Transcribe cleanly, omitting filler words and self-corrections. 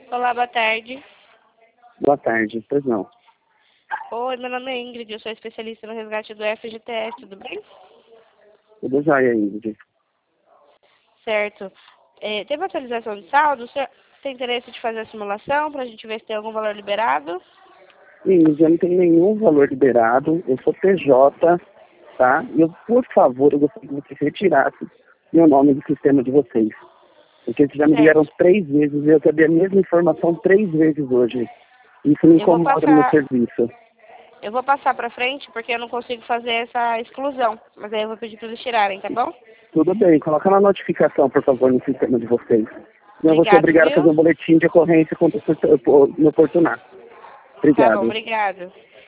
Olá, boa tarde. Boa tarde, pois não. Oi, meu nome é Ingrid, eu sou especialista no resgate do FGTS, tudo bem? Tudo jóia, Ingrid. Certo. Teve atualização de saldo? O senhor tem interesse de fazer a simulação para a gente ver se tem algum valor liberado? Ingrid, eu não tenho nenhum valor liberado, eu sou PJ, tá? E eu, por favor, eu gostaria que você retirasse meu nome do sistema de vocês. Porque vocês já me ligaram Certo. 3 vezes e eu recebi a mesma informação 3 vezes hoje. Isso me incomoda no meu serviço. Eu vou passar para frente porque eu não consigo fazer essa exclusão, mas aí eu vou pedir para eles tirarem, tá bom? Tudo bem, coloca na notificação, por favor, no sistema de vocês. Eu vou ser Obrigado, obrigado a fazer viu? um boletim de ocorrência quando me oportunar. Tá bom, Obrigado. obrigado.